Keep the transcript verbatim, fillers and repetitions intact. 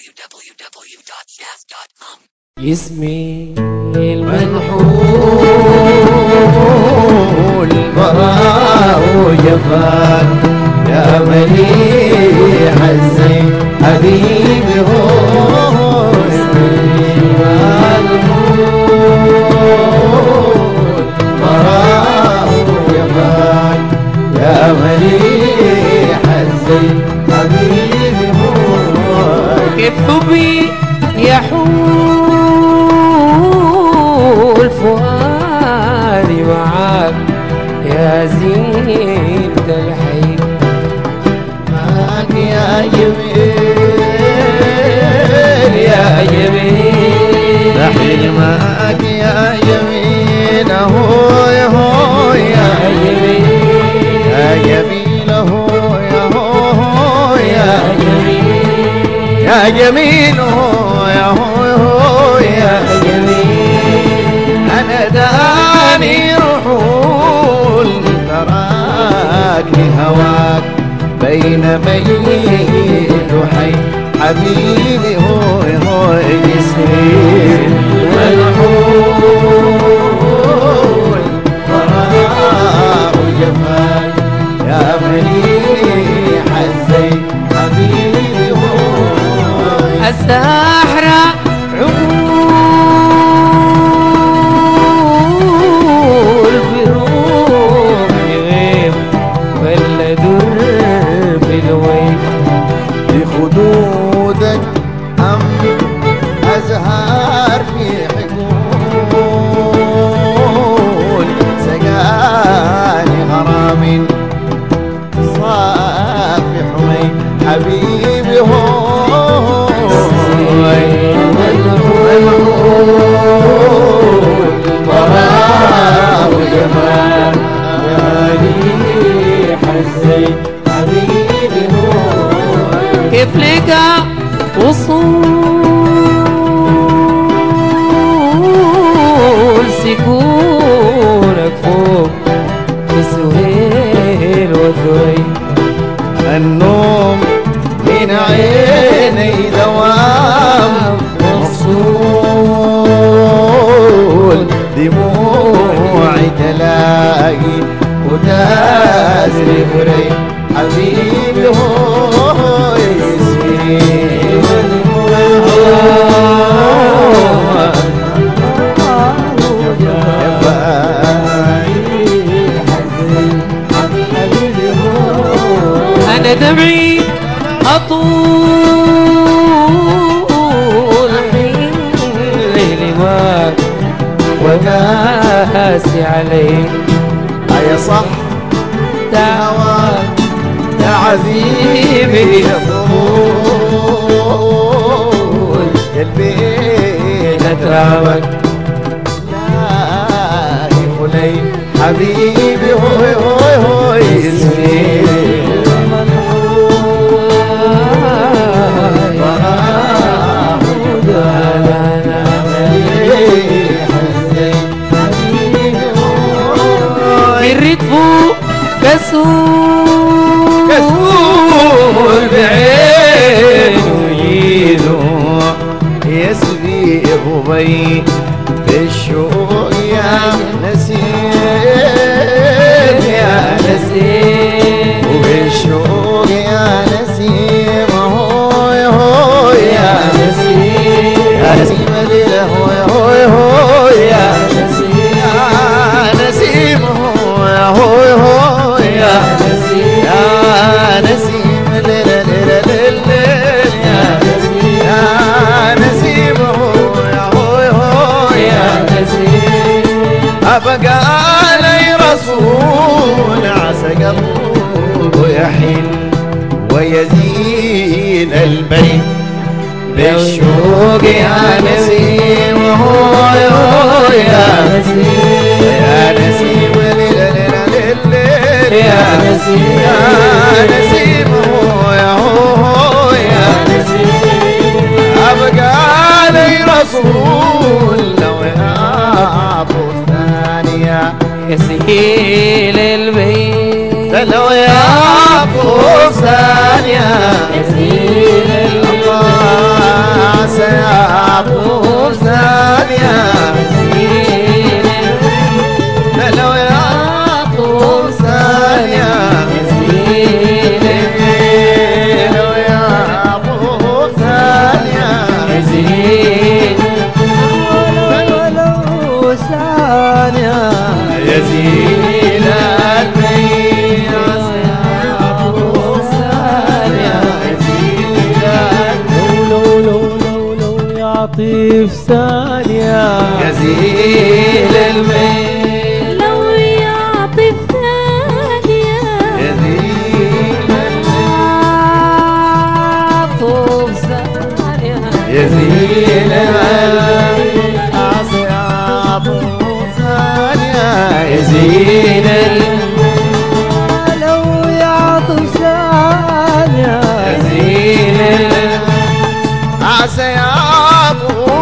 w w w dot jazz dot com. اسمي المنحول براء وجفاك يا مليح الزين حبيبي هو اسمي المنحول براء وجفاك يا مليح الزين حبيبي هو كيف حبي يحول فؤادي معاك يا زينة الحي معاك يا جميل يا جميل بحل معاك يا جميل هو يا هو يا جميل يا جميل هو يا هو يا جميل يا جميل هو يا هو يا جميل أنا داني رحول تراك لهواك بين ميت وحي حبيبي هو هو اسمي والحول تراك وجفاك يا مليح الزين حبيبي هو الساحرة عقول بروح يغيب ولا در بالويل بخدودك أم أزهار في حقول سقاني غرام صافي حمي حبيبي هو براء وجمال يا مليح الزين حبيبي هو كيف لك وصول سكونك فوق بسهيل وذوي النوم من عيني دوام مفصول دموعي تلاقي وتازري فري حبيبي هو اسمي أنا دمعي أطول حين ليلي معك وقاسي عليك أي صح دعواك يا عزيزي يطول قلبي نتراوك لا يخلي حبيبي هوي هوي هوي اسمي الردفو كسول كسول بعينه يجيده يسري غبي بالشوق يا نسيم يا نسيم وبالشوق يا نسيم هو هو يا نسيم يا نسيم الليلة هو هو هو يا نسيم يا نسيم هو هو هو يا نسيم يا نسيم الليلة ليلة ليلة يا نسيم يا نسيم هو هو هو يا نسيم أبقى علي رسول عسى قلبه يحن ويزين البيت بالشوق يا نسيم هو هو يا نسيم يا نسيم ليلة ليلة ليلة يا نسيم يا نسيم هو هو يا نسيم أبقى علي رسول لو يعطوا الثانية يسهيل البيت لو يعطوا الثانية يسهيل البيت يعطوف ثانية لو يعطوف ثانية لو يعطوف ثانية ولو ثانية يزيل البين يعطوف ثانية يزيل لو لو لو لو يعطي في ثانية يزيل البين لو يعطي في ثانية يزيل يعطوف ثانية يزيل العصي يعطوف ثانية يزيل لو يعطي ثانية يزيل العصي يعطوف